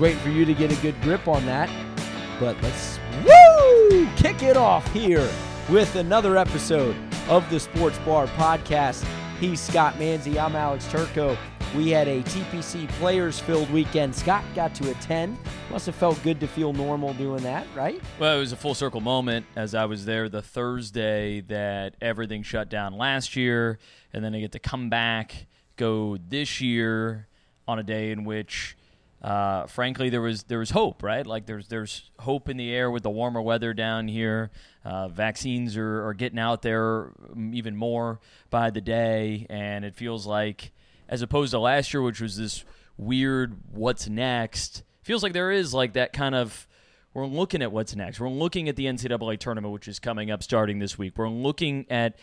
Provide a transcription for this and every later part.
waiting for you to get a good grip on that. But let's kick it off here with another episode of the Sports Bar Podcast. He's Scott Manzi. I'm Alex Turco. We had a TPC players-filled weekend. Scott got to attend. Must have felt good to feel normal doing that, right? Well, it was a full circle moment as I was there the Thursday that everything shut down last year, and then I get to come back, go this year on a day in which, frankly, there was hope, right? Like there's hope in the air with the warmer weather down here. Vaccines are getting out there even more by the day, and it feels like, as opposed to last year, which was this weird what's next, feels like there is like that kind of, we're looking at what's next. We're looking at the NCAA tournament, which is coming up starting this week. We're looking at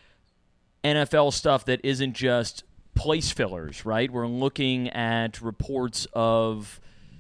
NFL stuff that isn't just place fillers, right? We're looking at reports of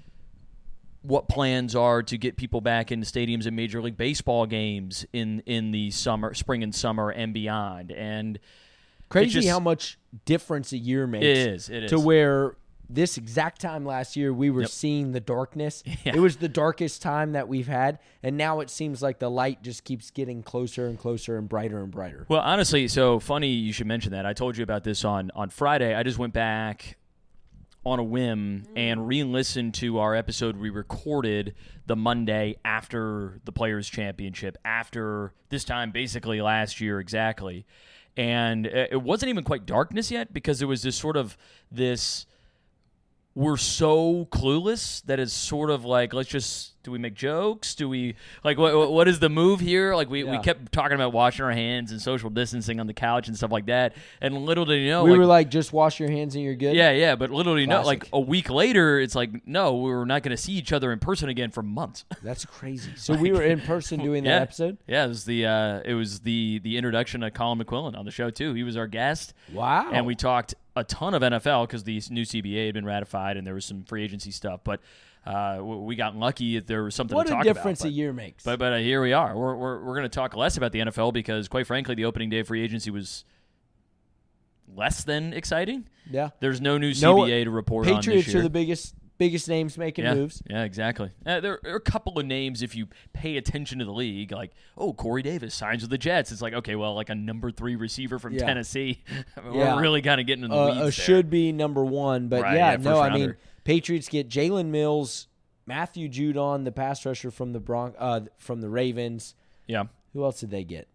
what plans are to get people back into stadiums and Major League Baseball games in the spring and summer and beyond. And crazy how much difference a year makes. It is. To where this exact time last year we were seeing the darkness. Yeah. It was the darkest time that we've had, and now it seems like the light just keeps getting closer and closer and brighter and brighter. Well, honestly, so funny you should mention that. I told you about this on Friday. I just went back on a whim and re-listened to our episode we recorded the Monday after the Players' Championship, after this time basically last year exactly. And it wasn't even quite darkness yet, because it was this sort of this, we're so clueless that it's sort of like, do we make jokes? Do we, like, what is the move here? Like, we kept talking about washing our hands and social distancing on the couch and stuff like that. And little did you know, we were like, just wash your hands and you're good. Yeah. But little did you know, like a week later, it's like, no, we're not going to see each other in person again for months. That's crazy. So we were in person doing that episode? Yeah, it was the introduction of Colin McQuillan on the show too. He was our guest. Wow. And we talked a ton of NFL because the new CBA had been ratified and there was some free agency stuff. But we got lucky if there was something to talk about. What a difference a year makes. But here we are. We're going to talk less about the NFL because, quite frankly, the opening day of free agency was less than exciting. Yeah. There's no new CBA to report on this year. Patriots are the biggest names making moves. Yeah, exactly. There are a couple of names, if you pay attention to the league, like, Corey Davis signs with the Jets. It's like, okay, well, like a number 3 receiver from Tennessee. We're really kind of getting in the weeds there. Should be number 1. But, right, I mean, Patriots get Jalen Mills, Matthew Judon, the pass rusher from the Ravens. Yeah. Who else did they get?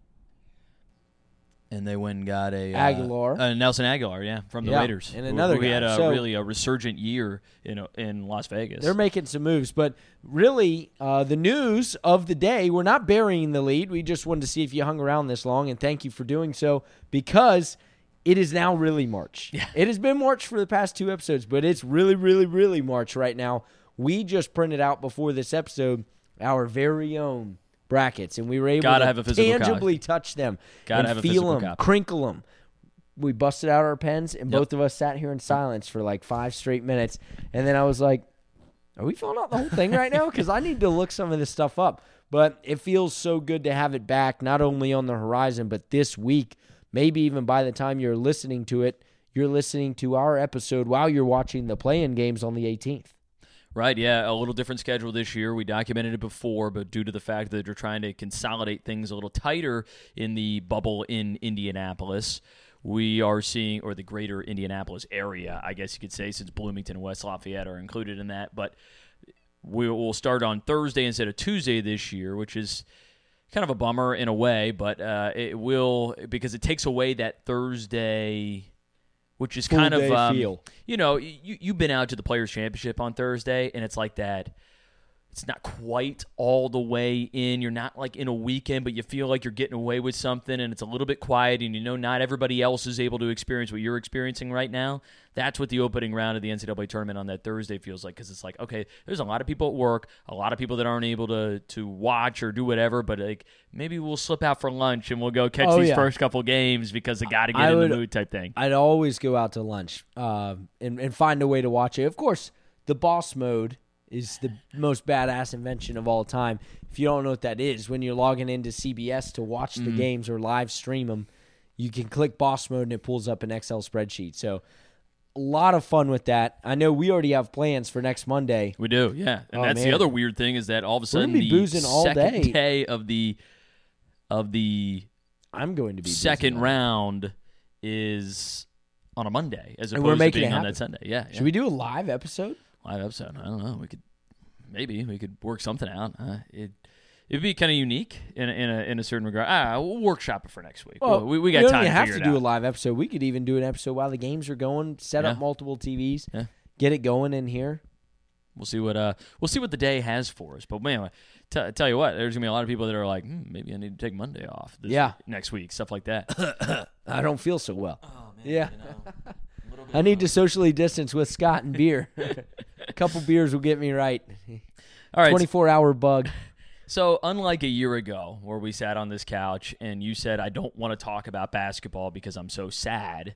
And they went and got Aguilar. Nelson Aguilar, from the Raiders. And another guy. We had really a resurgent year in Las Vegas. They're making some moves. But really, the news of the day, we're not burying the lead. We just wanted to see if you hung around this long, and thank you for doing so, because it is now really March. Yeah. It has been March for the past 2 episodes, but it's really, really, really March right now. We just printed out before this episode our very own brackets, and we were able to tangibly touch them and feel them, crinkle them. We busted out our pens, and both of us sat here in silence for like 5 straight minutes, and then I was like, are we filling out the whole thing right now? Because I need to look some of this stuff up. But it feels so good to have it back, not only on the horizon, but this week. Maybe even by the time you're listening to it, you're listening to our episode while you're watching the play-in games on the 18th. Right, yeah, a little different schedule this year. We documented it before, but due to the fact that they're trying to consolidate things a little tighter in the bubble in Indianapolis, we are seeing, or the greater Indianapolis area, I guess you could say, since Bloomington and West Lafayette are included in that. But we'll start on Thursday instead of Tuesday this year, which is kind of a bummer in a way, but it will, because it takes away that Thursday, which is kind of, feel. You've been out to the Players' Championship on Thursday, and it's like that. It's not quite all the way in. You're not like in a weekend, but you feel like you're getting away with something, and it's a little bit quiet, and not everybody else is able to experience what you're experiencing right now. That's what the opening round of the NCAA tournament on that Thursday feels like, because it's like, okay, there's a lot of people at work, a lot of people that aren't able to watch or do whatever, but like maybe we'll slip out for lunch and we'll go catch these first couple games because I got to get in the mood type thing. I'd always go out to lunch and find a way to watch it. Of course, the boss mode is the most badass invention of all time. If you don't know what that is, when you're logging into CBS to watch the games or live stream them, you can click boss mode and it pulls up an Excel spreadsheet. So a lot of fun with that. I know we already have plans for next Monday. We do, yeah. And that's the other weird thing is that all of a sudden the second day of the I'm going to be second round is on a Monday as opposed to being on that Sunday. Yeah. Should we do a live episode? Live episode. I don't know. We could work something out. It'd be kind of unique in a certain regard. We'll workshop it for next week. Well, we got time to figure it out. We don't have to do a live episode. We could even do an episode while the games are going, set up multiple TVs, get it going in here. We'll see what the day has for us. But man, tell you what, there's gonna be a lot of people that are like, maybe I need to take Monday off. Next week, stuff like that. I don't feel so well. Oh man, yeah. I need to socially distance with Scott and beer. A couple beers will get me right. All right, 24-hour bug. So unlike a year ago where we sat on this couch and you said, I don't want to talk about basketball because I'm so sad,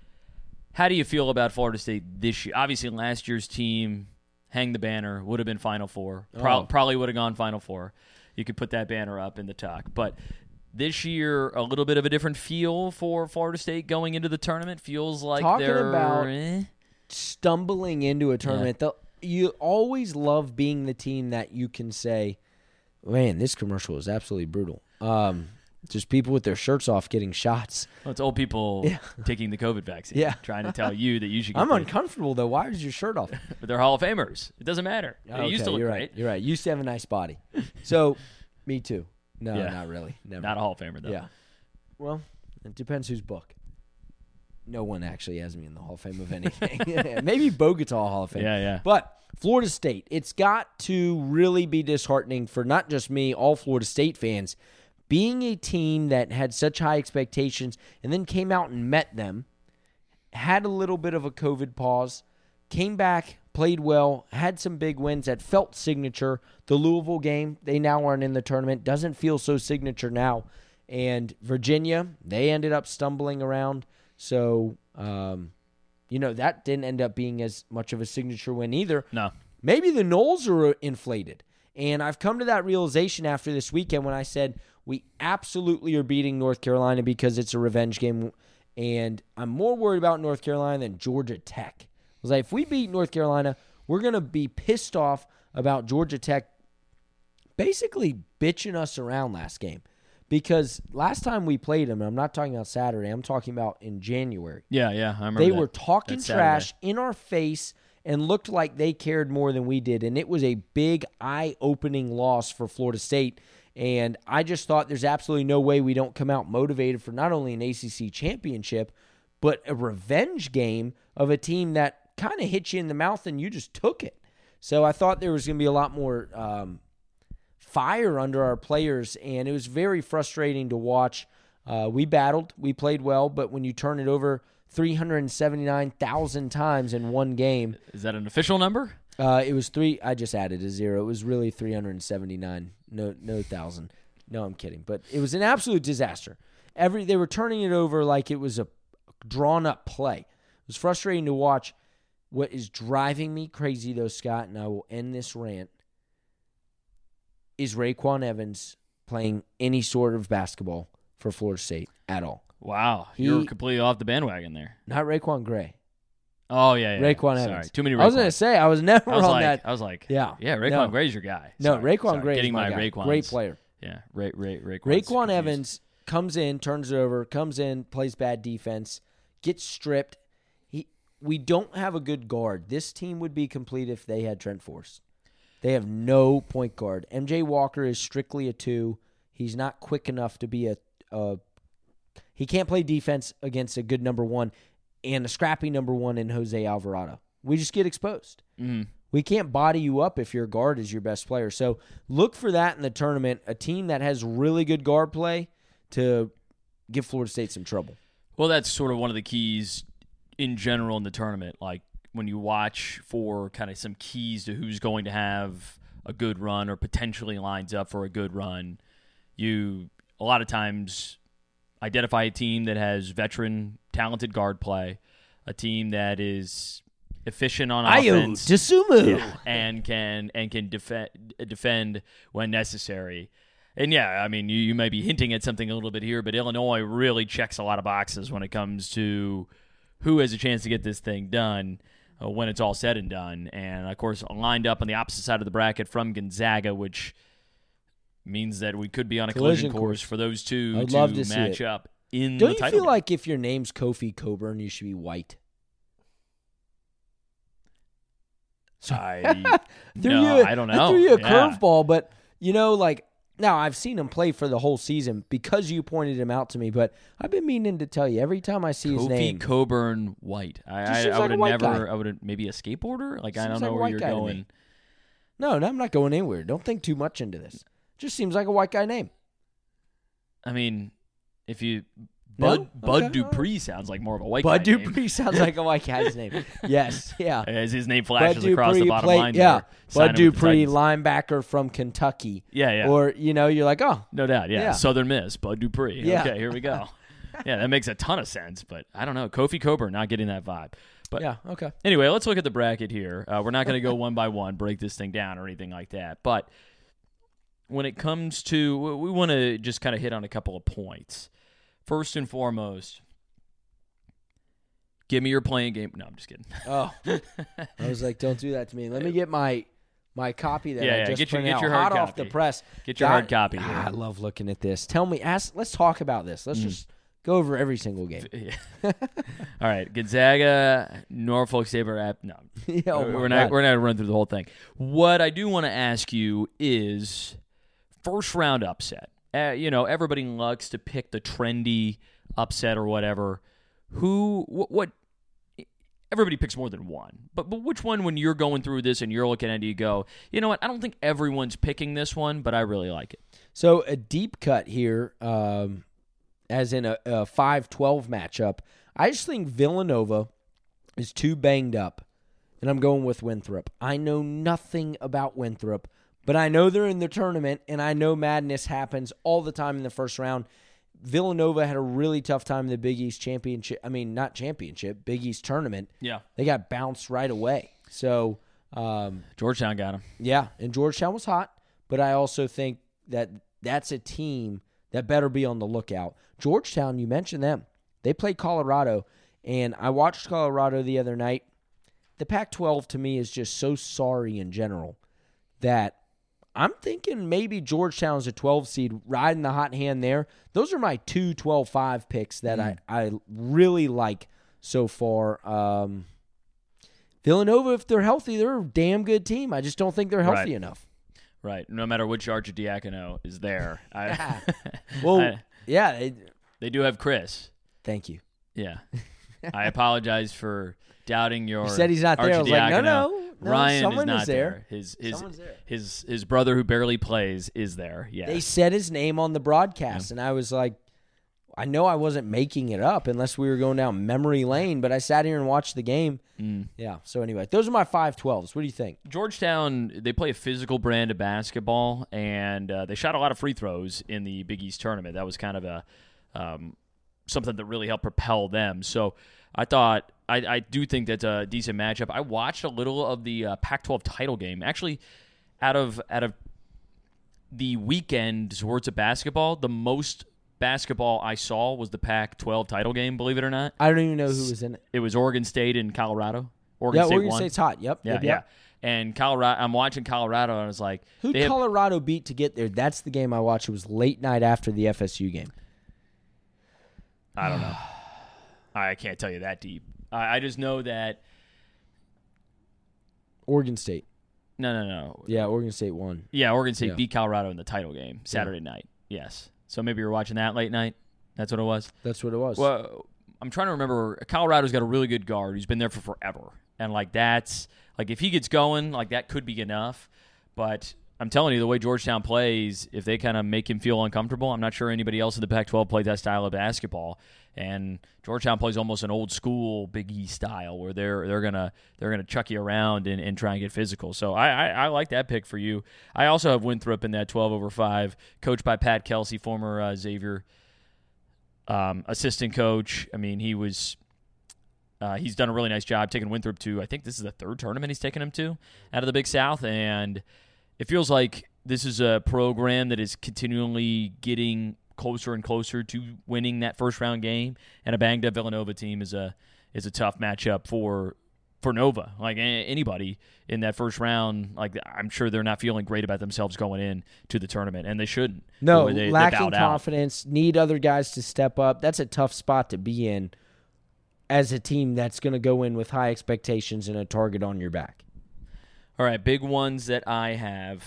how do you feel about Florida State this year? Obviously, last year's team, hang the banner, would have been Final Four. Probably would have gone Final Four. You could put that banner up in the tuck. But this year, a little bit of a different feel for Florida State going into the tournament. Feels like they're about stumbling into a tournament. Yeah. You always love being the team that you can say, man, this commercial is absolutely brutal. Just people with their shirts off getting shots. Well, it's old people taking the COVID vaccine, trying to tell you that you should get I'm uncomfortable, though. Why is your shirt off? But they're Hall of Famers. It doesn't matter. They used to look great. You're right. You used to have a nice body. So, me too. No, not really. Never. Not a Hall of Famer, though. Yeah. Well, it depends whose book. No one actually has me in the Hall of Fame of anything. Maybe Bogota Hall of Fame. Yeah. But Florida State, it's got to really be disheartening for not just me, all Florida State fans, being a team that had such high expectations and then came out and met them, had a little bit of a COVID pause, came back, played well, had some big wins that felt signature. The Louisville game, they now aren't in the tournament, doesn't feel so signature now. And Virginia, they ended up stumbling around. So, that didn't end up being as much of a signature win either. No. Maybe the Noles are inflated. And I've come to that realization after this weekend when I said we absolutely are beating North Carolina because it's a revenge game. And I'm more worried about North Carolina than Georgia Tech. I was like, if we beat North Carolina, we're going to be pissed off about Georgia Tech basically bitching us around last game. Because last time we played them, and I'm not talking about Saturday, I'm talking about in January. Yeah, I remember They were talking trash in our face and looked like they cared more than we did. And it was a big, eye-opening loss for Florida State. And I just thought there's absolutely no way we don't come out motivated for not only an ACC championship, but a revenge game of a team that kind of hit you in the mouth and you just took it. So I thought there was going to be a lot more fire under our players, and it was very frustrating to watch. We battled, we played well, but when you turn it over 379,000 times in one game. Is that an official number? It was 3. I just added a 0. It was really 379. No thousand. No, I'm kidding. But it was an absolute disaster. They were turning it over like it was a drawn-up play. It was frustrating to watch. What is driving me crazy, though, Scott, and I will end this rant, is RaeQuan Evans playing any sort of basketball for Florida State at all. Wow. You're completely off the bandwagon there. Not RaeQuan Gray. Oh, yeah. RaeQuan Sorry. Evans. Too many RaeQuans. I was going to say, I was never on that. I was like, yeah, RaeQuan Gray's your guy. No, RaeQuan Gray is my guy. RaeQuans. Great player. Yeah, RaeQuan. RaeQuan Evans comes in, turns it over, comes in, plays bad defense, gets stripped. We don't have a good guard. This team would be complete if they had Trent Forrest. They have no point guard. MJ Walker is strictly a 2. He's not quick enough to be he can't play defense against a good number 1 and a scrappy number 1 in Jose Alvarado. We just get exposed. Mm-hmm. We can't body you up if your guard is your best player. So look for that in the tournament, a team that has really good guard play to give Florida State some trouble. Well, that's sort of one of the keys in general in the tournament. Like when you watch for kind of some keys to who's going to have a good run or potentially lines up for a good run, you a lot of times identify a team that has veteran, talented guard play, a team that is efficient on offense, and can defend when necessary. And yeah, I mean, you may be hinting at something a little bit here, but Illinois really checks a lot of boxes when it comes to who has a chance to get this thing done when it's all said and done. And, of course, lined up on the opposite side of the bracket from Gonzaga, which means that we could be on a collision course for those two to match up in the title game. Don't you feel like if your name's Kofi Cockburn, you should be white? I don't know. I threw you a curveball, but, now I've seen him play for the whole season because you pointed him out to me, but I've been meaning to tell you every time I see his name. Kofi Cockburn white. I would have never, maybe a skateboarder? Like, I don't know where you're going. No, I'm not going anywhere. Don't think too much into this. Just seems like a white guy name. I mean, if you... Bud Dupree sounds like more of a white guy name. Bud Dupree sounds like a white guy's name. Yes, yeah. As his name flashes across the bottom line. Yeah, Bud Dupree, linebacker from Kentucky. Yeah. Or, you're like, oh. No doubt, yeah. Southern Miss, Bud Dupree. Yeah. Okay, here we go. Yeah, that makes a ton of sense, but I don't know. Kofi Cockburn, not getting that vibe. But yeah, okay. Anyway, let's look at the bracket here. We're not going to go one by one, break this thing down or anything like that. But when it comes to, we want to just kind of hit on a couple of points. First and foremost, give me your playing game. No, I'm just kidding. Oh, I was like, don't do that to me. Let me get my copy that I just printed out. Your hot copy. Off the press. Get your hard copy. I love looking at this. Let's talk about this. Let's just go over every single game. All right, Gonzaga, Norfolk State. No, we're not going to run through the whole thing. What I do want to ask you is first round upset. Everybody likes to pick the trendy upset or whatever. What? Everybody picks more than one. But which one, when you're going through this and you're looking at it, you go, you know what? I don't think everyone's picking this one, but I really like it. So a deep cut here, as in a 5-12 matchup. I just think Villanova is too banged up, and I'm going with Winthrop. I know nothing about Winthrop. But I know they're in the tournament, and I know madness happens all the time in the first round. Villanova had a really tough time in the Big East championship. I mean, not championship, Big East tournament. Yeah. They got bounced right away. So Georgetown got them. Yeah, and Georgetown was hot, but I also think that that's a team that better be on the lookout. Georgetown, you mentioned them. They played Colorado, and I watched Colorado the other night. The Pac-12, to me, is just so sorry in general that I'm thinking maybe Georgetown's a 12 seed, riding the hot hand there. Those are my 2 12-5 picks that I really like so far. Villanova, if they're healthy, they're a damn good team. I just don't think they're healthy enough. Right. No matter which Arcidiacono is there. They do have Chris. Thank you. Yeah. I apologize for doubting your. You said he's not there. I was like, no. Ryan is not there. His brother who barely plays is there. Yeah. They said his name on the broadcast, and I was like, I know I wasn't making it up unless we were going down memory lane, but I sat here and watched the game. Yeah. So anyway, those are my 5-12s. What do you think? Georgetown, they play a physical brand of basketball, and they shot a lot of free throws in the Big East tournament. That was kind of a something that really helped propel them. So I thought. I do think that's a decent matchup. I watched a little of the Pac-12 title game. Actually, out of the weekend's worth of basketball, the most basketball I saw was the Pac-12 title game, believe it or not. I don't even know who was in it. It was Oregon State and Colorado. Oregon State won. State's hot. Yep. Yeah. And Colorado, I'm watching Colorado, and I was like... Who'd Colorado beat to get there? That's the game I watched. It was late night after the FSU game. I don't know. I can't tell you that deep. I just know that Oregon State. No. Yeah, Oregon State won. Yeah, Oregon State beat Colorado in the title game Saturday night. Yes. So maybe you were watching that late night? That's what it was? That's what it was. Well, I'm trying to remember. Colorado's got a really good guard who's been there for forever. And, that's – if he gets going, that could be enough. But I'm telling you, the way Georgetown plays, if they kind of make him feel uncomfortable, I'm not sure anybody else in the Pac-12 plays that style of basketball. And Georgetown plays almost an old school Big East style where they're gonna chuck you around and try and get physical. So I like that pick for you. I also have Winthrop in that 12/5, coached by Pat Kelsey, former Xavier assistant coach. I mean, he's done a really nice job taking Winthrop to, I think this is the third tournament he's taken him to out of the Big South, and it feels like this is a program that is continually getting closer and closer to winning that first round game, and a banged up Villanova team is a is a tough matchup for Nova. Like anybody in that first round, like I'm sure they're not feeling great about themselves going in to the tournament, and they shouldn't. No, lacking confidence, need other guys to step up. That's a tough spot to be in as a team that's going to go in with high expectations and a target on your back. All right, big ones that I have.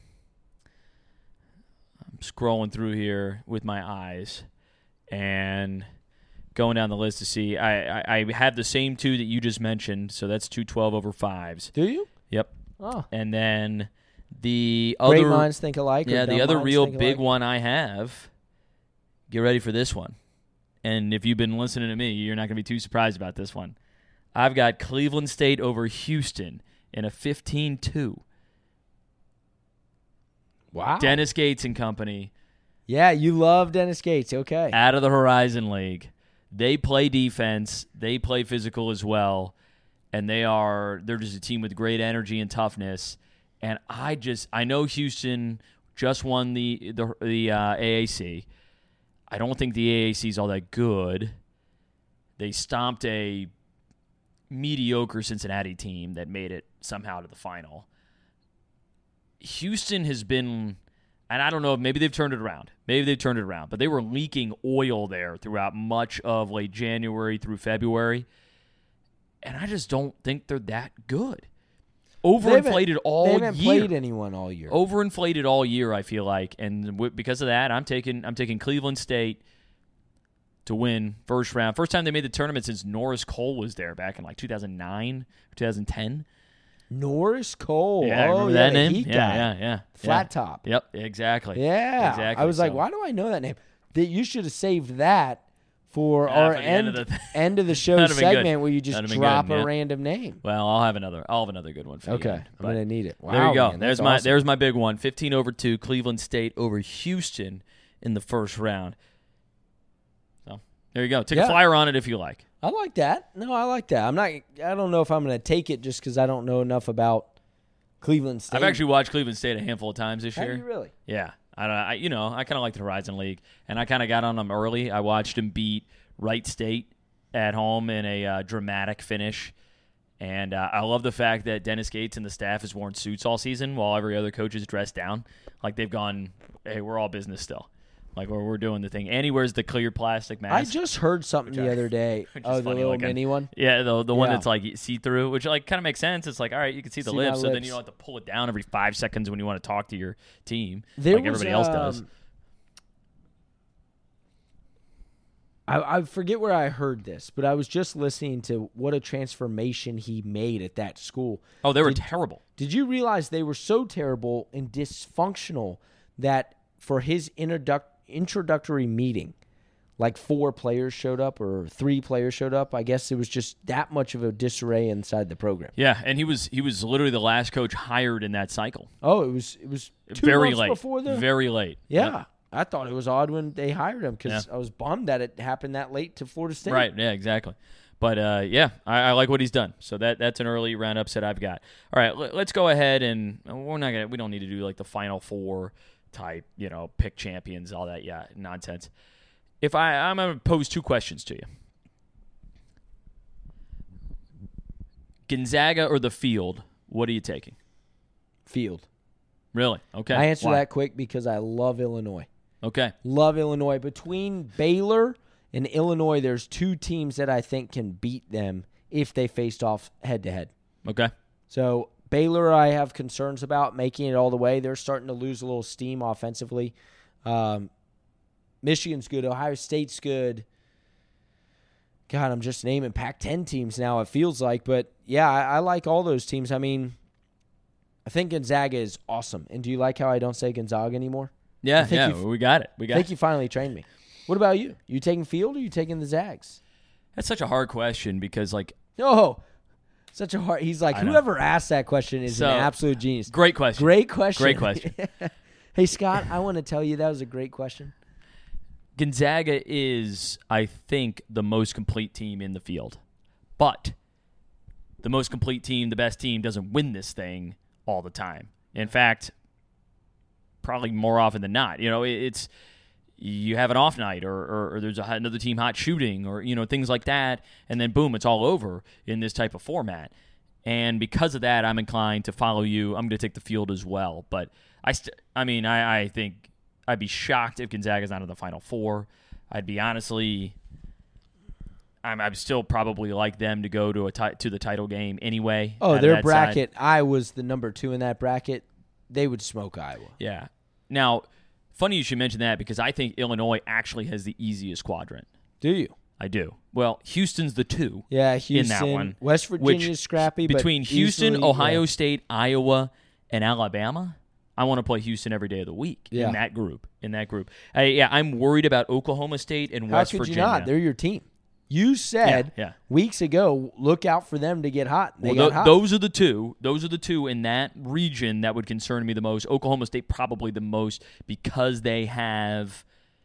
I'm scrolling through here with my eyes and going down the list to see. I have the same two that you just mentioned, so that's two 12/5s. Do you? Yep. Oh. And then the Great other minds think alike. Yeah, the other real big one I have. Get ready for this one. And if you've been listening to me, you're not going to be too surprised about this one. I've got Cleveland State over Houston in a 15-2. Wow. Dennis Gates and company. Yeah, you love Dennis Gates. Okay. Out of the Horizon League. They play defense. They play physical as well. And they're just a team with great energy and toughness. And I know Houston just won the AAC. I don't think the AAC is all that good. They stomped a mediocre Cincinnati team that made it somehow to the final. Houston has been, and I don't know, maybe they've turned it around. But they were leaking oil there throughout much of late January through February. And I just don't think they're that good. Overinflated all year. They haven't played anyone all year. Overinflated all year, I feel like. And because of that, I'm taking Cleveland State to win first round. First time they made the tournament since Norris Cole was there back in like 2009 or 2010. Norris Cole. Yeah, remember that name? Yeah. Flat top. Yep, exactly. Yeah. Exactly. I was like, why do I know that name? You should have saved that for our end of the show segment where you just drop a random name. Well, I'll have another good one for you. Okay. I'm going to need it. Wow, there you go. Man, there's my big one. 15-2, Cleveland State over Houston in the first round. So there you go. Take a flyer on it if you like. I like that. No, I like that. I don't know if I'm going to take it just because I don't know enough about Cleveland State. I've actually watched Cleveland State a handful of times this year. Have you really? Yeah. I kind of like the Horizon League, and I kind of got on them early. I watched them beat Wright State at home in a dramatic finish, and I love the fact that Dennis Gates and the staff has worn suits all season while every other coach is dressed down. Like they've gone, hey, we're all business still. Like we're doing the thing. And he wears the clear plastic mask. I just heard something the other day. Oh, the little mini one? Yeah, the one that's like see-through, which like kind of makes sense. It's like, all right, you can see the lips, so then you don't have to pull it down every 5 seconds when you want to talk to your team everybody else does. I forget where I heard this, but I was just listening to what a transformation he made at that school. Oh, they were terrible. Did you realize they were so terrible and dysfunctional that for his introductory meeting, like 4 players showed up or 3 players showed up? I guess it was just that much of a disarray inside the program. Yeah, and he was literally the last coach hired in that cycle. Oh, it was 2 very months late before the very late. Yeah. Yep. I thought it was odd when they hired him because I was bummed that it happened that late to Florida State. Right, yeah, exactly. But, I like what he's done. So that's an early round upset I've got. All right, let's go ahead and we don't need to do like the Final Four type, pick champions, all that nonsense. If I'm going to pose 2 questions to you. Gonzaga or the Field, what are you taking? Field. Really? Okay. I answer that quick because I love Illinois. Okay. Love Illinois. Between Baylor and Illinois, there's 2 teams that I think can beat them if they faced off head-to-head. Okay. So Baylor I have concerns about making it all the way. They're starting to lose a little steam offensively. Michigan's good. Ohio State's good. God, I'm just naming Pac-10 teams now, it feels like. But, yeah, I like all those teams. I mean, I think Gonzaga is awesome. And do you like how I don't say Gonzaga anymore? Yeah, we got it. I think you finally trained me. What about you? You taking Field or you taking the Zags? That's such a hard question because, like... Oh, such a hard... He's like, whoever asked that question is an absolute genius. Great question. Great question. Great question. Hey, Scott, I want to tell you that was a great question. Gonzaga is, I think, the most complete team in the field. But the most complete team, the best team, doesn't win this thing all the time. In fact, probably more often than not. you have an off night or there's another team hot shooting or, things like that, and then boom, it's all over in this type of format. And because of that, I'm inclined to follow you. I'm going to take the field as well. But I think I'd be shocked if Gonzaga's not in the Final Four. I'd be honestly, I'm still probably like them to go to the title game anyway. Oh, their bracket, Iowa's the number 2 in that bracket. They would smoke Iowa. Yeah. Now, funny you should mention that because I think Illinois actually has the easiest quadrant. Do you? I do. Well, Houston's the 2. Yeah, Houston. In that one. West Virginia's scrappy. Between but Houston, easily, Ohio State, Iowa, and Alabama, I want to play Houston every day of the week in that group. I'm worried about Oklahoma State and West Virginia. How could you not? They're your team. You said weeks ago, look out for them to get hot. They got hot. Those are the two. Those are the two in that region that would concern me the most. Oklahoma State probably the most because they have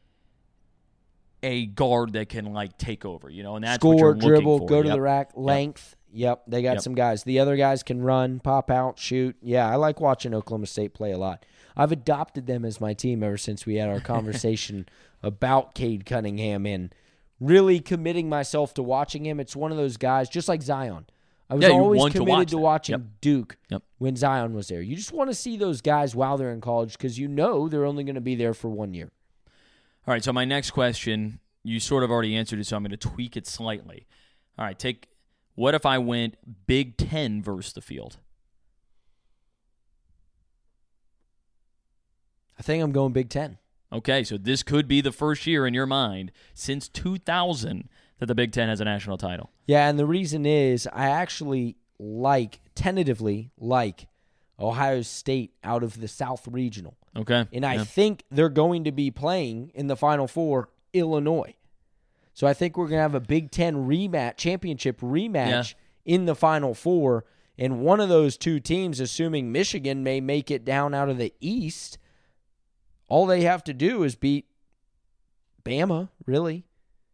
a guard that can take over, and that's score, what you're dribble, looking for. Go to the rack, length. Yep, they got some guys. The other guys can run, pop out, shoot. Yeah, I like watching Oklahoma State play a lot. I've adopted them as my team ever since we had our conversation about Cade Cunningham and really committing myself to watching him. It's one of those guys, just like Zion. I was always committed to watching Duke when Zion was there. You just want to see those guys while they're in college because they're only going to be there for 1 year. All right, so my next question, you sort of already answered it, so I'm going to tweak it slightly. All right, what if I went Big Ten versus the field? I think I'm going Big Ten. Okay, so this could be the first year in your mind since 2000 that the Big Ten has a national title. Yeah, and the reason is I actually tentatively like Ohio State out of the South Regional. Okay. And I think they're going to be playing in the Final Four Illinois. So I think we're going to have a Big Ten championship rematch in the Final Four. And one of those two teams, assuming Michigan may make it down out of the East, all they have to do is beat Bama, really.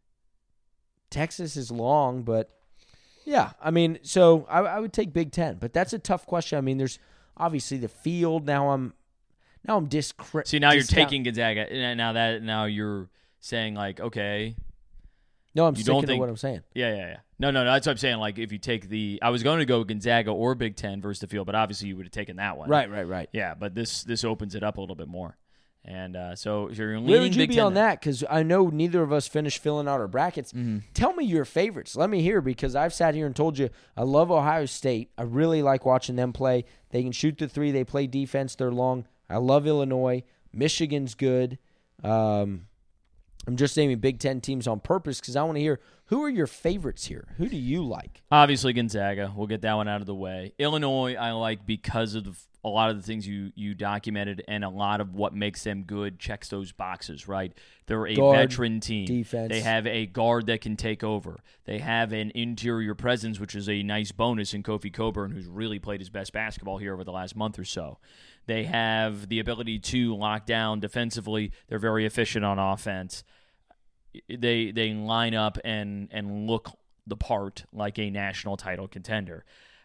Texas is long, but yeah. I mean, so I would take Big Ten. But that's a tough question. I mean, there's obviously the field. Now I'm See, now you're taking Gonzaga. Now you're saying okay. No, I'm sticking to what I'm saying. Yeah. No. That's what I'm saying. If you take I was going to go Gonzaga or Big Ten versus the field, but obviously you would have taken that one. Right. Yeah, but this opens it up a little bit more. And so you're leaning where would you Big be Ten on that? Because I know neither of us finished filling out our brackets. Mm-hmm. Tell me your favorites. Let me hear because I've sat here and told you I love Ohio State. I really like watching them play. They can shoot the three. They play defense. They're long. I love Illinois. Michigan's good. I'm just naming Big Ten teams on purpose because I want to hear who are your favorites here. Who do you like? Obviously Gonzaga. We'll get that one out of the way. Illinois I like because of a lot of the things you documented and a lot of what makes them good checks those boxes, right? They're a veteran team. Defense. They have a guard that can take over. They have an interior presence, which is a nice bonus in Kofi Cockburn, who's really played his best basketball here over the last month or so. They have the ability to lock down defensively. They're very efficient on offense. They line up and look the part like a national title contender.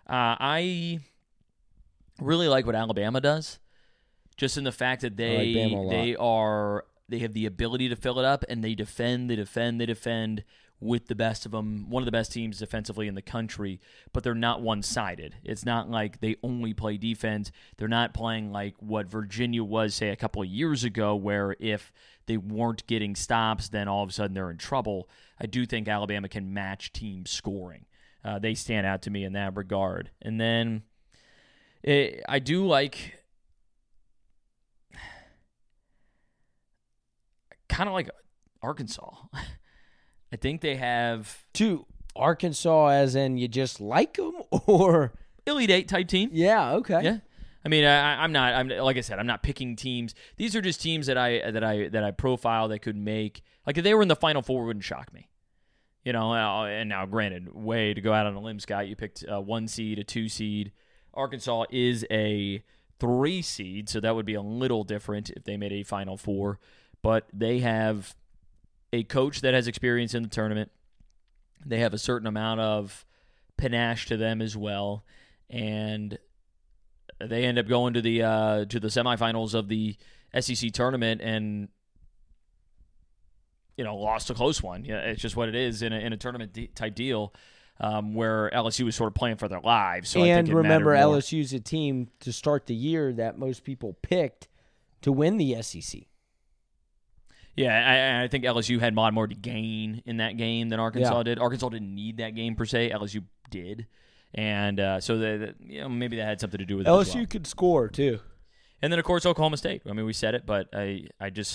I really like what Alabama does, just in the fact that they have the ability to fill it up and they defend with the best of them, one of the best teams defensively in the country, but they're not one-sided. It's not like they only play defense. They're not playing like what Virginia was, say, a couple of years ago, where if they weren't getting stops, then all of a sudden they're in trouble. I do think Alabama can match team scoring. They stand out to me in that regard. And then I do like kind of like Arkansas. I think they have to Arkansas, as in you just like them, or Elite Eight type team. Yeah, okay. Yeah, I mean, I'm like I said, I'm not picking teams. These are just teams that I profile that could make, like, if they were in the Final Four, it wouldn't shock me. And now granted, way to go out on a limb, Scott. You picked a 1 seed, a 2 seed. Arkansas is a 3 seed, so that would be a little different if they made a Final Four. But they have a coach that has experience in the tournament. They have a certain amount of panache to them as well, and they end up going to the semifinals of the SEC tournament. And lost a close one. Yeah, it's just what it is in a tournament type deal. Where LSU was sort of playing for their lives. So and I think remember, LSU's a team to start the year that most people picked to win the SEC. Yeah, I think LSU had more to gain in that game than Arkansas did. Arkansas didn't need that game per se. LSU did. And so maybe that had something to do with it LSU as well. could score, too. And then, of course, Oklahoma State. I mean, we said it, but I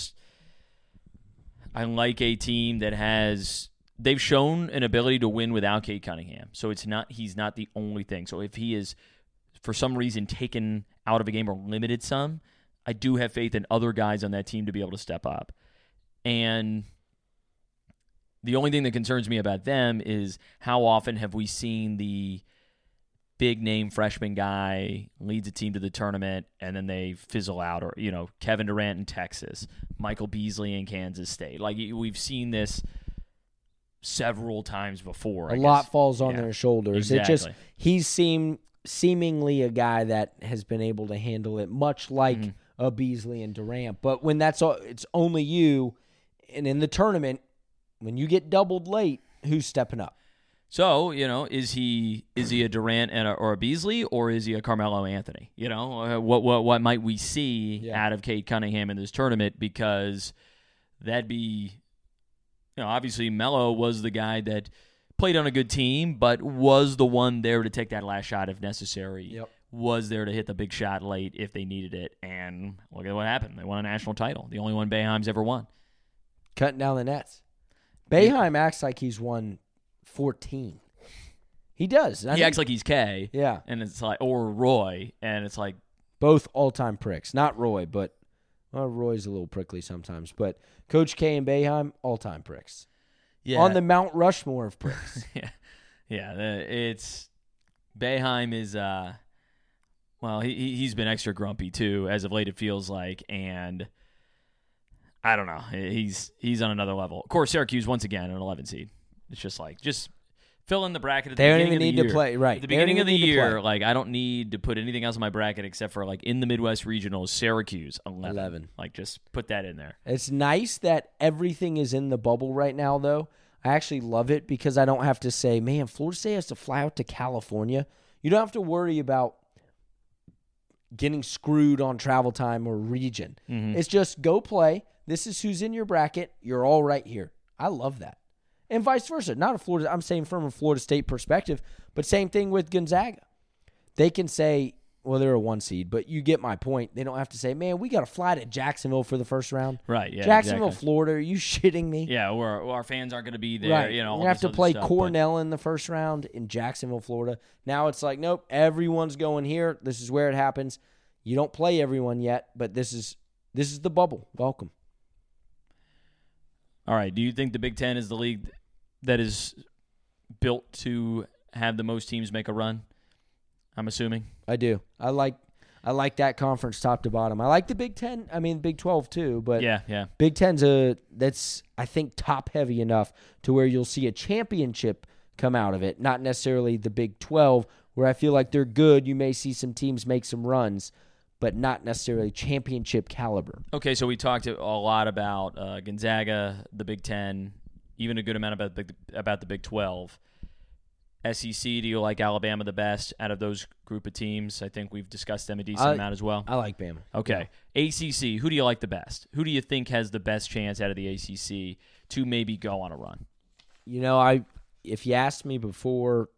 like a team that has – they've shown an ability to win without Cade Cunningham. So he's not the only thing. So if he is, for some reason, taken out of a game or limited some, I do have faith in other guys on that team to be able to step up. And the only thing that concerns me about them is how often have we seen the big-name freshman guy leads a team to the tournament and then they fizzle out, or, Kevin Durant in Texas, Michael Beasley in Kansas State. Like, we've seen this several times before. A lot falls on their shoulders. Exactly. He's seemingly a guy that has been able to handle it, much like a Beasley and Durant. But when it's only you, and in the tournament, when you get doubled late, who's stepping up? So, is he a Durant or a Beasley, or is he a Carmelo Anthony? What might we see out of Cade Cunningham in this tournament? Because that'd be, obviously Melo was the guy that played on a good team, but was the one there to take that last shot if necessary. Yep. Was there to hit the big shot late if they needed it. And look at what happened. They won a national title. The only one Boeheim's ever won. Cutting down the nets. Boeheim acts like he's won 14. He does. He acts like he's K. Yeah. And it's like, or Roy. And it's like. Both all-time pricks. Not Roy, but Roy's a little prickly sometimes. But Coach K and Boeheim, all-time pricks. Yeah. On the Mount Rushmore of pricks. Yeah. It's Boeheim is he's been extra grumpy too as of late, it feels like, and I don't know. He's on another level. Of course, Syracuse once again an 11 seed. It's just fill in the bracket at the beginning of the year. They don't even need to play, right? At the beginning of the year, like, I don't need to put anything else in my bracket except for, like, in the Midwest Regionals, Syracuse 11. Like, just put that in there. It's nice that everything is in the bubble right now, though. I actually love it because I don't have to say, man, Florida State has to fly out to California. You don't have to worry about getting screwed on travel time or region. Mm-hmm. It's just go play. This is who's in your bracket. You're all right here. I love that. And vice versa. Not a Florida. I'm saying from a Florida State perspective, but same thing with Gonzaga. They can say, well, they're a 1 seed, but you get my point. They don't have to say, man, we got to fly to Jacksonville for the first round. Right, yeah. Jacksonville, exactly. Florida, are you shitting me? Yeah, our fans aren't going to be there. Right. You have to play Cornell in the first round in Jacksonville, Florida. Now it's like, nope, everyone's going here. This is where it happens. You don't play everyone yet, but this is the bubble. Welcome. All right. Do you think the Big Ten is the league that is built to have the most teams make a run? I'm assuming. I do. I like that conference top to bottom. I like the Big Ten. I mean, Big 12 too, but yeah. Big Ten's that's I think top heavy enough to where you'll see a championship come out of it. Not necessarily the Big 12, where I feel like they're good. You may see some teams make some runs, but not necessarily championship caliber. Okay, so we talked a lot about Gonzaga, the Big Ten, even a good amount about the Big 12. SEC, do you like Alabama the best out of those group of teams? I think we've discussed them a decent amount as well. I like Bama. Okay. Yeah. ACC, who do you like the best? Who do you think has the best chance out of the ACC to maybe go on a run? If you asked me before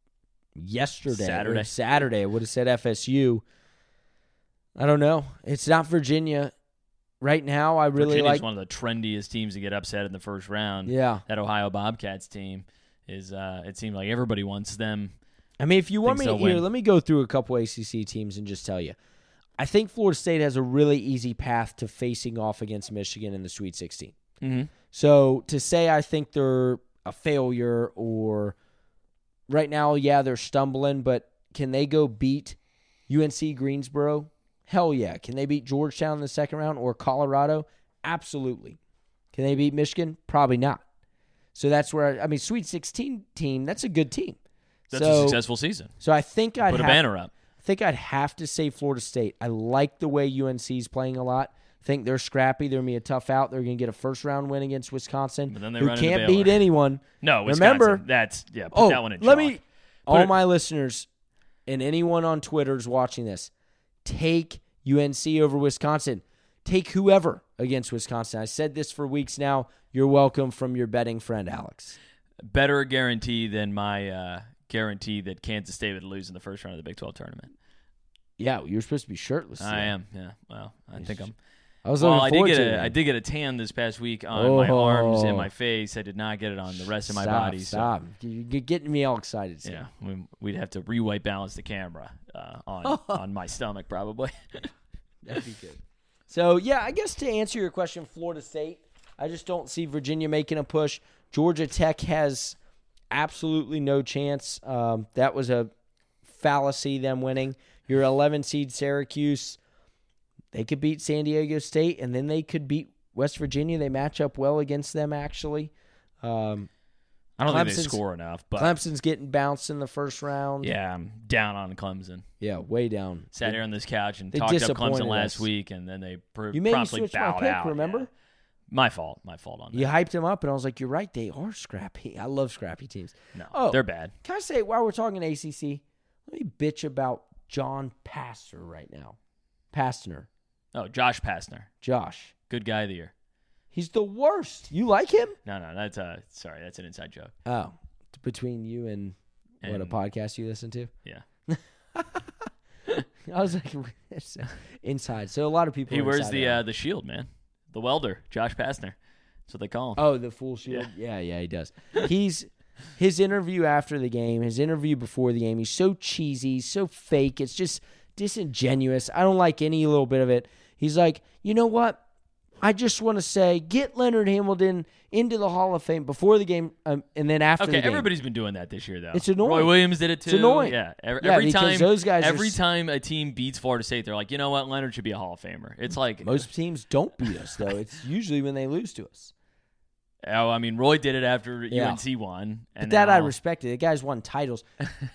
Saturday, I would have said FSU. I don't know. It's not Virginia. Right now, I really Virginia's like one of the trendiest teams to get upset in the first round. Yeah. That Ohio Bobcats team is it seemed like everybody wants them. I mean, if you want me here, let me go through a couple ACC teams and just tell you. I think Florida State has a really easy path to facing off against Michigan in the Sweet 16. Mm-hmm. So to say I think they're a failure or right now, yeah, they're stumbling, but can they go beat UNC Greensboro? Hell yeah. Can they beat Georgetown in the second round or Colorado? Absolutely. Can they beat Michigan? Probably not. So that's where, Sweet 16 team, that's a good team. That's a successful season. So I think I'd put a banner up. I think I'd have to say Florida State. I like the way UNC's playing a lot. I think they're scrappy. They're going to be a tough out. They're going to get a first-round win against Wisconsin, but then they who run can't into Baylor. beat anyone. No, Wisconsin. Remember, put that one in chalk. All my listeners and anyone on Twitter is watching this, take UNC over Wisconsin. Take whoever against Wisconsin. I said this for weeks now. You're welcome from your betting friend, Alex. Better guarantee than my guarantee that Kansas State would lose in the first round of the Big 12 tournament. Yeah, you're supposed to be shirtless. I am. Yeah. Well, I think I'm. I did get a tan this past week on my arms and my face. I did not get it on the rest of my body. Stop. So. You're getting me all excited. So. Yeah, we'd have to re-white balance the camera on my stomach probably. That'd be good. So, yeah, I guess to answer your question, Florida State, I just don't see Virginia making a push. Georgia Tech has absolutely no chance. That was a fallacy, them winning. Your 11 seed Syracuse, they could beat San Diego State, and then they could beat West Virginia. They match up well against them, actually. I don't think they score enough. But Clemson's getting bounced in the first round. Yeah, I'm down on Clemson. Yeah, way down. Sat here on this couch and talked up Clemson last week, and then they promptly bowed out. Remember? Yeah. My fault on that. You hyped them up, and I was like, you're right, they are scrappy. I love scrappy teams. No, they're bad. Can I say, while we're talking ACC, let me bitch about John Pastner right now. Pastner. Oh, Josh Pastner. Josh. Good guy of the year. He's the worst. You like him? No, that's that's an inside joke. Oh, between you and what, a podcast you listen to? Yeah. I was like, inside. So a lot of people. He wears the shield, man. The welder, Josh Pastner. That's what they call him. Oh, the full shield. Yeah, he does. His interview after the game, his interview before the game. He's so cheesy, so fake. It's just disingenuous. I don't like any little bit of it. He's like, you know what? I just want to say, get Leonard Hamilton into the Hall of Fame before the game, and then after the game. Okay, everybody's been doing that this year, though. It's annoying. Roy Williams did it, too. It's annoying. Yeah, every time those guys every time a team beats Florida State, they're like, you know what, Leonard should be a Hall of Famer. It's like... Most teams don't beat us, though. It's usually when they lose to us. Oh, I mean, Roy did it after UNC won. And that I respected. The guy's won titles.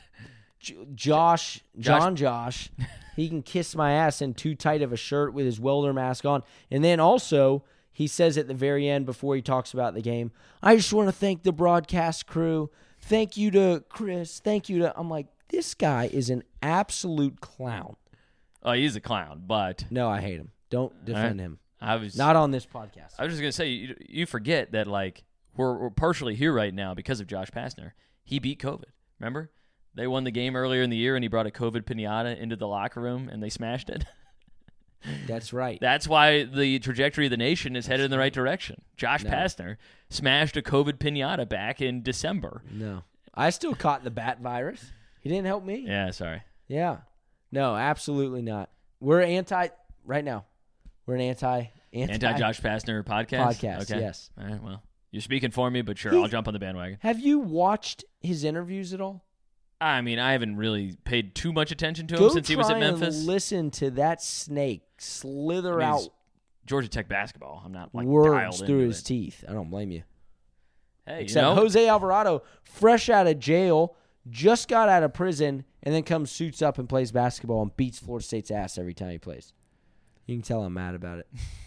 Josh, he can kiss my ass in too tight of a shirt with his welder mask on. And then also, he says at the very end before he talks about the game, I just want to thank the broadcast crew. Thank you to Chris. Thank you to... I'm like, this guy is an absolute clown. Oh, he's a clown, but... No, I hate him. Don't defend him. Not on this podcast. I was just going to say, you forget that, like, we're partially here right now because of Josh Pastner. He beat COVID. Remember? They won the game earlier in the year, and he brought a COVID piñata into the locker room, and they smashed it. That's right. That's why the trajectory of the nation is headed in the right direction. Josh Pastner smashed a COVID piñata back in December. No. I still caught the bat virus. He didn't help me. Yeah, sorry. Yeah. No, absolutely not. We're right now. We're an anti-Josh Pastner podcast? Okay. Yes. All right, well, you're speaking for me, but sure, I'll jump on the bandwagon. Have you watched his interviews at all? I mean, I haven't really paid too much attention to him since he was at Memphis. And listen to that snake slither out Georgia Tech basketball. I'm not like words through his teeth. I don't blame you. Hey, except Jose Alvarado, fresh out of jail, just got out of prison, and then comes, suits up, and plays basketball and beats Florida State's ass every time he plays. You can tell I'm mad about it.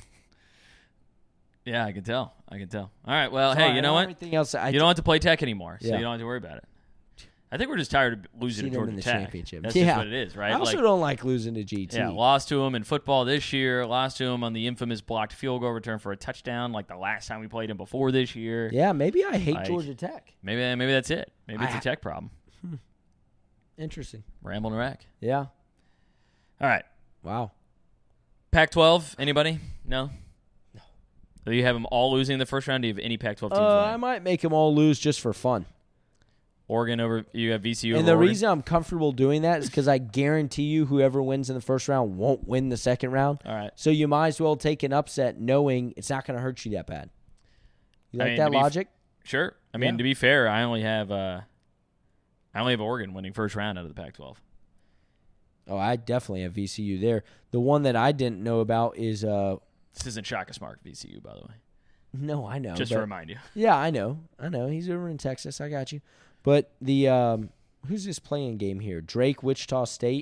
Yeah, I can tell. All right, well, hey, you know what? Everything else, you don't have to play Tech anymore, so you don't have to worry about it. I think we're just tired of losing to Georgia Tech. Championship. That's just what it is, right? I also don't like losing to GT. Yeah, lost to him in football this year, lost to him on the infamous blocked field goal return for a touchdown like the last time we played him before this year. Yeah, maybe I hate Georgia Tech. Maybe that's it. Maybe it's a Tech problem. Interesting. Rambling Rack. Yeah. All right. Wow. Pac-12, anybody? No? Do you have them all losing in the first round? Do you have any Pac-12 teams? I might make them all lose just for fun. Oregon over you have VCU and over the Oregon? Reason I'm comfortable doing that is because I guarantee you whoever wins in the first round won't win the second round. All right. So you might as well take an upset knowing it's not going to hurt you that bad. You like that logic? Sure. I mean, to be fair, I only have Oregon winning first round out of the Pac-12. Oh, I definitely have VCU there. The one that I didn't know about is this isn't Shaka Smart VCU, by the way. No, I know. Just to remind you. Yeah, I know. He's over in Texas. I got you. But the who's this playing game here? Drake, Wichita State.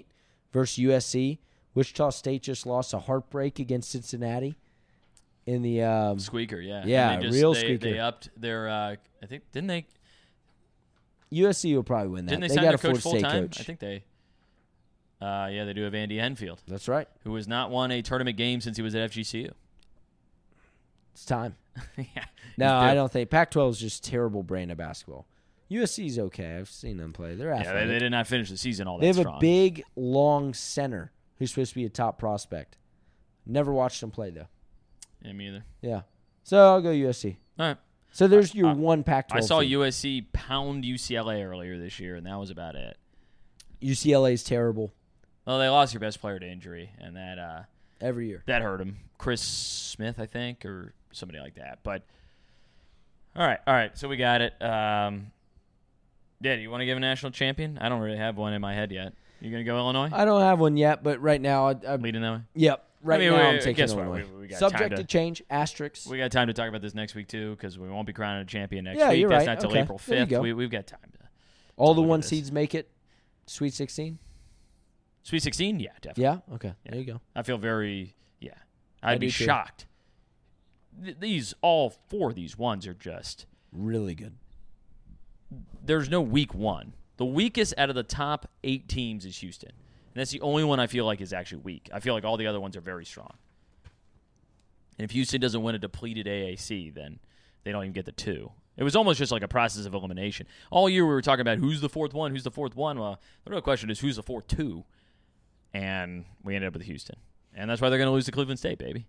versus USC. Wichita State just lost a heartbreak against Cincinnati in the squeaker. Yeah, yeah, real squeaker. They upped their. I think didn't they? USC will probably win that. Didn't they got sign a their coach Florida State full-time? coach. I think they. Yeah, they do have Andy Enfield. That's right. Who has not won a tournament game since he was at FGCU. It's time. Yeah. No, I don't think. Pac-12 is just terrible brand of basketball. USC's okay. I've seen them play. They're athletic. Yeah, they did not finish the season all that strong. They have strong. a big, long center who's supposed to be a top prospect. Never watched him play, though. Yeah, me either. Yeah. So I'll go USC. All right. So there's your one Pac-12 I saw team. USC pound UCLA earlier this year, and that was about it. UCLA's terrible. Well, they lost your best player to injury, and that every year. That hurt him. Chris Smith, I think, or somebody like that. But all right. So we got it. Yeah, do you want to give a national champion? I don't really have one in my head yet. You gonna go Illinois? I don't have one yet, but right now I'm leading that way. Yep. Now I'm taking Illinois. We got subject to change. Asterisks. We got time to talk about this next week too, because we won't be crowning a champion next week. You're That's not till April 5th. We've got time to. All the one seeds make it. Sweet 16. Sweet 16, yeah, definitely. Yeah. Okay. Yeah. There you go. I feel very. Yeah. I'd be shocked. All four of these ones are just really good. There's no weak one. The weakest out of the top 8 teams is Houston. And that's the only one I feel like is actually weak. I feel like all the other ones are very strong. And if Houston doesn't win a depleted AAC, then they don't even get the 2. It was almost just like a process of elimination. All year we were talking about who's the fourth one. Well, the real question is who's the fourth 2? And we ended up with Houston. And that's why they're going to lose to Cleveland State, baby.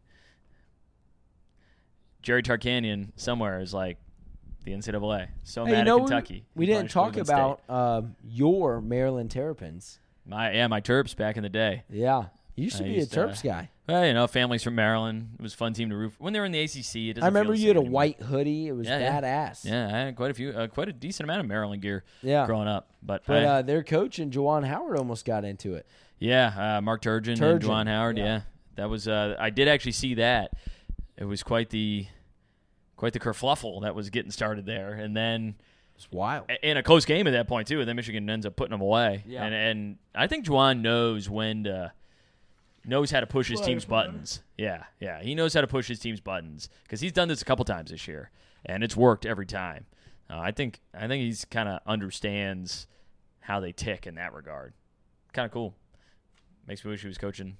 Jerry Tarkanian somewhere is like, the NCAA. So mad at Kentucky. We didn't talk about your Maryland Terrapins. My Terps back in the day. Yeah. You used to be a Terps guy. Well, families from Maryland. It was a fun team to root for. When they were in the ACC, it doesn't I remember feel you had a anymore. white hoodie. It was badass. Yeah, I had quite a decent amount of Maryland gear growing up. But their coach and Juwan Howard almost got into it. Yeah, Mark Turgeon and Juwan Howard. Yeah. That was I did actually see that. It was quite the kerfluffle that was getting started there, and then it's wild in a close game at that point too. And then Michigan ends up putting them away. Yeah. And I think Juwan knows how to push his team's buttons. Yeah, he knows how to push his team's buttons because he's done this a couple times this year, and it's worked every time. I think he's kind of understands how they tick in that regard. Kind of cool. Makes me wish he was coaching,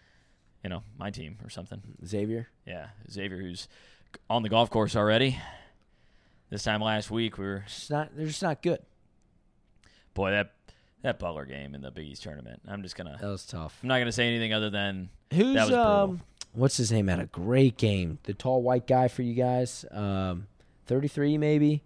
my team or something. Xavier. Yeah, Xavier, who's on the golf course already. This time last week, they're just not good. Boy, that Butler game in the Big East tournament. That was tough. I'm not gonna say anything other than that was brutal. What's his name? Had a great game. The tall white guy for you guys. 33 maybe.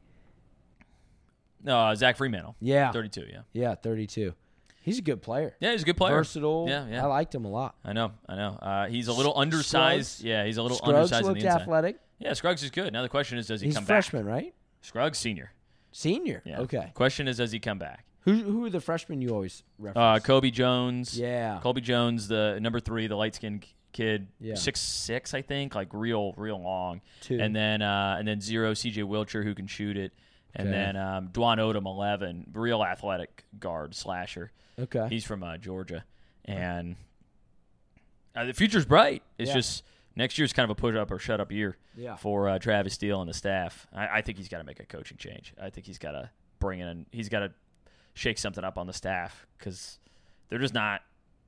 No, Zach Fremantle. Yeah, 32. Yeah. Yeah, 32. He's a good player. Yeah, he's a good player. Versatile. Yeah. I liked him a lot. I know. He's a little undersized. Scruggs. Yeah, he's a little Scruggs undersized on the looked inside. athletic. Yeah, Scruggs is good. Now the question is, does he come back? back? He's freshman, right? Scruggs, senior. Senior? Yeah. Okay. Question is, does he come back? Who are the freshmen you always reference? Kobe Jones. Yeah. Kobe Jones, the number 3, the light-skinned kid, yeah. 6'6", I think, like real long. 2. And then 0, C.J. Wilcher, who can shoot it. And then Dwan Odom, 11, real athletic guard, slasher. Okay. He's from Georgia. And the future's bright. It's just next year's kind of a push-up or shut-up year for Travis Steele and the staff. I think he's got to make a coaching change. I think he's got to bring in – he's got to shake something up on the staff because they're just not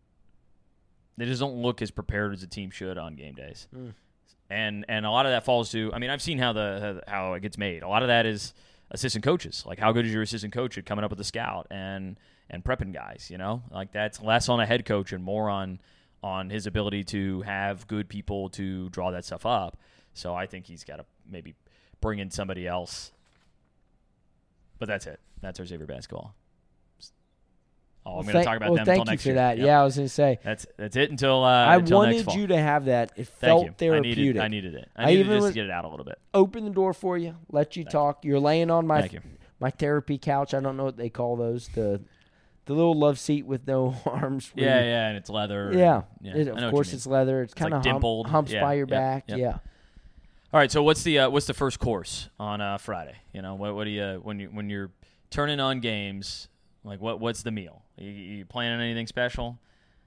– they just don't look as prepared as a team should on game days. And a lot of that falls to – I mean, I've seen how it gets made. A lot of that is assistant coaches. Like, how good is your assistant coach at coming up with a scout and prepping guys, Like, that's less on a head coach and more on his ability to have good people to draw that stuff up. So I think he's got to maybe bring in somebody else. But that's it. That's our Xavier basketball. I'm going to talk about them until next year. Thank you for that. Yeah, I was going to say. That's it until I until wanted next fall. you to have that. It felt therapeutic. I needed it. I needed just to get it out a little bit. Open the door for you. Let you talk. You're laying on my therapy couch. I don't know what they call those. The little love seat with no arms. Yeah, and it's leather. Yeah. Of course it's leather. It's kind of dimpled. Humps by your back. Yep. Yeah. All right. So what's the first course on Friday? What do you when you're turning on games? Like what's the meal? You planning anything special?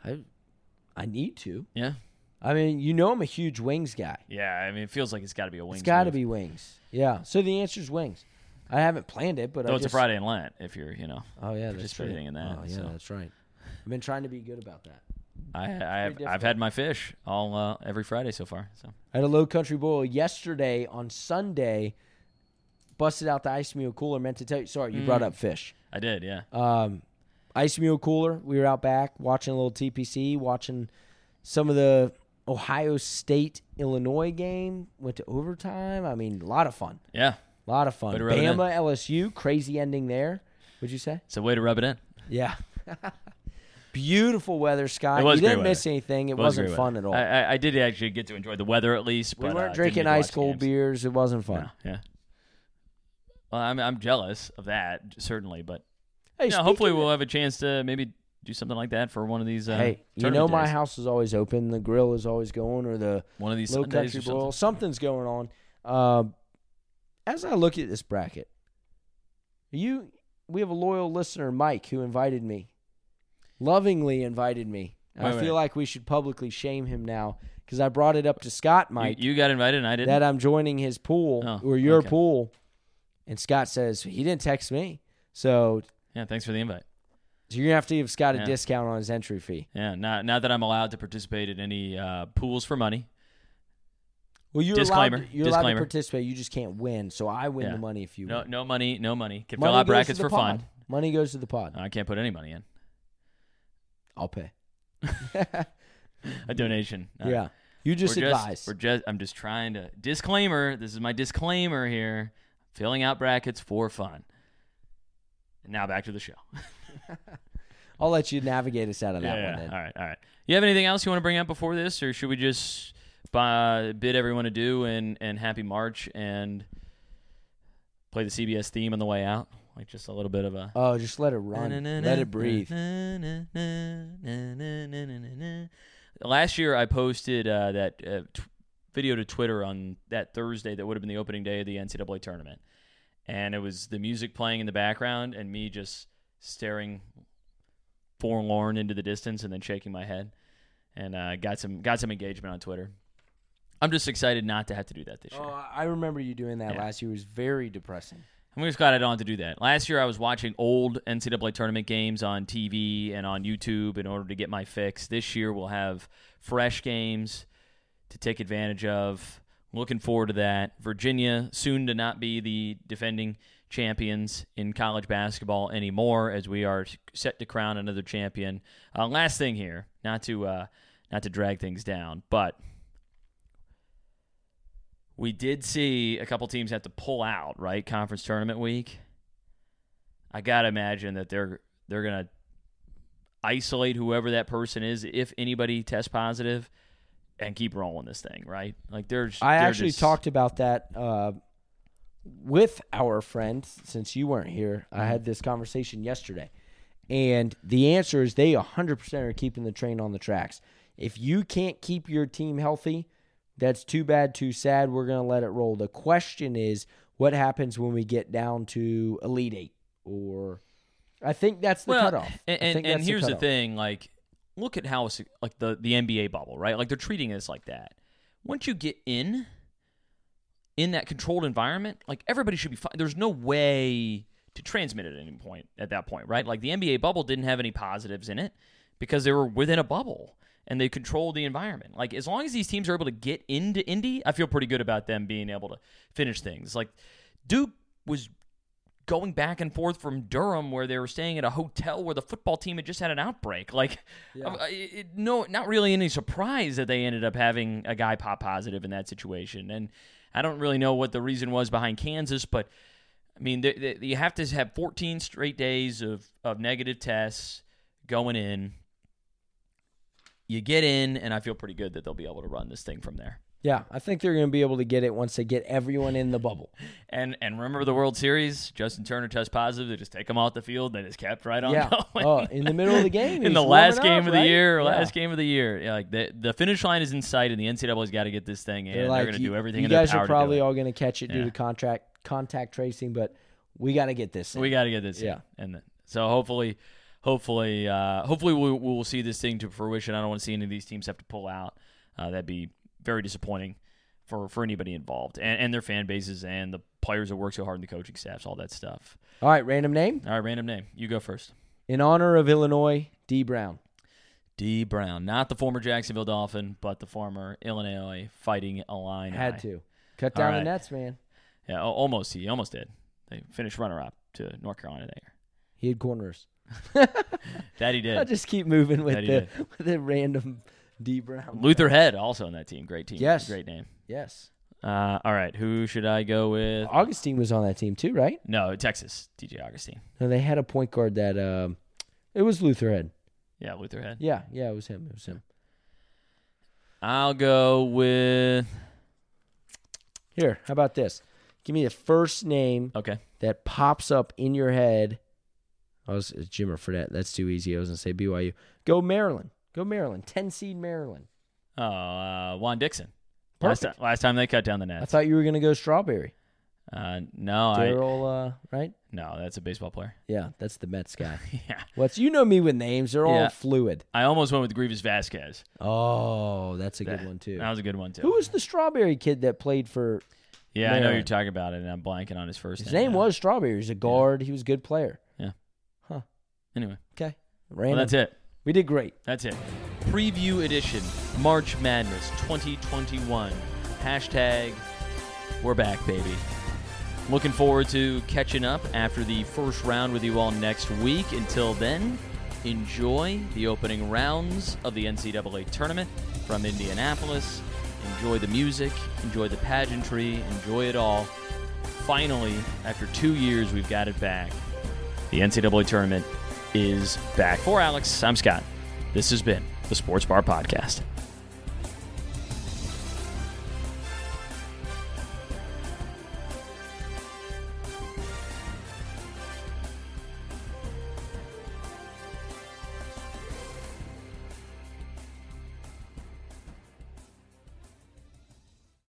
I need to. Yeah. I mean, I'm a huge wings guy. Yeah, I mean, it feels like it's got to be a wings. It's got to be wings. Yeah. So the answer is wings. I haven't planned it, but it's a Friday in Lent if you're, Oh yeah, that's true. participating in that. Oh yeah, that's right. I've been trying to be good about that. I've had my fish all every Friday so far. So I had a Low Country Boil yesterday. On Sunday, busted out the ice mule cooler. Meant to tell you. Sorry, you brought up fish. I did, yeah. Ice mule cooler. We were out back watching a little TPC, watching some of the Ohio State Illinois game. Went to overtime. I mean, a lot of fun. Yeah, a lot of fun. Bama LSU, crazy ending there. What'd you say? It's a way to rub it in. Yeah. Beautiful weather, Scott. It was you didn't miss anything. It wasn't fun at all. I did actually get to enjoy the weather at least. We but, weren't drinking ice cold beers. It wasn't fun. No, yeah. Well, I'm jealous of that, certainly, but hey, hopefully we'll have a chance to maybe do something like that for one of these. Hey, my house is always open. The grill is always going, or the one of these Low Country Boil. Something's going on. As I look at this bracket, we have a loyal listener, Mike, who invited me. Lovingly invited me. I feel like we should publicly shame him now because I brought it up to Scott, Mike. You got invited and I didn't? That I'm joining his pool or your pool. And Scott says, he didn't text me. So yeah, thanks for the invite. So you're going to have to give Scott a discount on his entry fee. Yeah, not that I'm allowed to participate in any pools for money. Well, you're allowed to participate. You just can't win. So I win the money if you win. No money. Can fill out brackets for fun. Money goes to the pod. I can't put any money in. I'll pay. A donation. Yeah. You just advise. I'm just trying to. Disclaimer. This is my disclaimer here. Filling out brackets for fun. And now back to the show. I'll let you navigate us out of that one then. All right. You have anything else you want to bring up before this, or should we just bid everyone adieu and happy March and play the CBS theme on the way out? Like just a little bit of a... Oh, just let it run. Let it breathe. Last year I posted that video to Twitter on that Thursday that would have been the opening day of the NCAA tournament. And it was the music playing in the background and me just staring forlorn into the distance and then shaking my head. And got some engagement on Twitter. I'm just excited not to have to do that this year. Oh, I remember you doing that last year. It was very depressing. I'm just glad I don't have to do that. Last year I was watching old NCAA tournament games on TV and on YouTube in order to get my fix. This year we'll have fresh games to take advantage of. Looking forward to that. Virginia, soon to not be the defending champions in college basketball anymore, as we are set to crown another champion. Last thing here, not to drag things down, but we did see a couple teams have to pull out, right? Conference tournament week. I gotta imagine that they're gonna isolate whoever that person is, if anybody tests positive, and keep rolling this thing, right? Like I actually talked about that with our friend, since you weren't here. I had this conversation yesterday, and the answer is they 100% are keeping the train on the tracks. If you can't keep your team healthy, that's too bad, too sad. We're going to let it roll. The question is, what happens when we get down to Elite Eight? Or I think that's the cutoff. And here's the thing, like, look at how like the NBA bubble, right? Like they're treating this like that. Once you get in that controlled environment, like everybody should be fine. There's no way to transmit it at that point, right? Like the NBA bubble didn't have any positives in it because they were within a bubble. And they control the environment. Like, as long as these teams are able to get into Indy, I feel pretty good about them being able to finish things. Like, Duke was going back and forth from Durham, where they were staying at a hotel where the football team had just had an outbreak. Like, not really any surprise that they ended up having a guy pop positive in that situation. And I don't really know what the reason was behind Kansas, but, I mean, you have to have 14 straight days of negative tests going in. You get in, and I feel pretty good that they'll be able to run this thing from there. Yeah, I think they're going to be able to get it once they get everyone in the bubble. And remember the World Series? Justin Turner tests positive. They just take him off the field. They just kept right on going. Oh, in the middle of the game? In the last game of the year. Last game of the year. Yeah, like the finish line is in sight, and the NCAA's got to get this thing in. They're going to do everything in their power to do it. You guys are probably all going to catch it due to contact tracing, but we got to get this in. We got to get this in. And so hopefully hopefully we'll see this thing to fruition. I don't want to see any of these teams have to pull out. That'd be very disappointing for anybody involved and their fan bases and the players that work so hard in the coaching staffs, all that stuff. All right, random name? All right, random name. You go first. In honor of Illinois, D. Brown. D. Brown. Not the former Jacksonville Dolphin, but the former Illinois Fighting Illini. Had to. Cut down the nets, man. Yeah, almost. He almost did. They finished runner-up to North Carolina that year. He had corners. That he did. I'll just keep moving with the random D. Brown. Luther Head also on that team. Great team. Yes. Great name. Yes. All right. Who should I go with? Augustine was on that team too, right? No, Texas. DJ Augustine. No, they had a point guard that it was Luther Head. Yeah, Luther Head. Yeah, it was him. I'll go with... Here, how about this? Give me the first name that pops up in your head. It's Jimmer Fredette. That's too easy. I was going to say BYU. Go Maryland. 10-seed Maryland. Oh, Juan Dixon. Perfect. Last time they cut down the nets. I thought you were going to go Strawberry. No. Daryl, right? No, that's a baseball player. Yeah, that's the Mets guy. Yeah. You know me with names. They're all fluid. I almost went with Grievous Vasquez. Oh, that's a good one, too. That was a good one, too. Who was the Strawberry kid that played for Maryland? I know you're talking about it, and I'm blanking on his first name. His name was Strawberry. He was a guard. Yeah. He was a good player. Yeah. Huh. Anyway. Okay. Well, that's it. We did great. That's it. Preview edition, March Madness 2021. # we're back, baby. Looking forward to catching up after the first round with you all next week. Until then, enjoy the opening rounds of the NCAA tournament from Indianapolis. Enjoy the music, enjoy the pageantry, enjoy it all. Finally, after 2 years, we've got it back. The NCAA tournament is back. For Alex, I'm Scott. This has been the Sports Bar Podcast.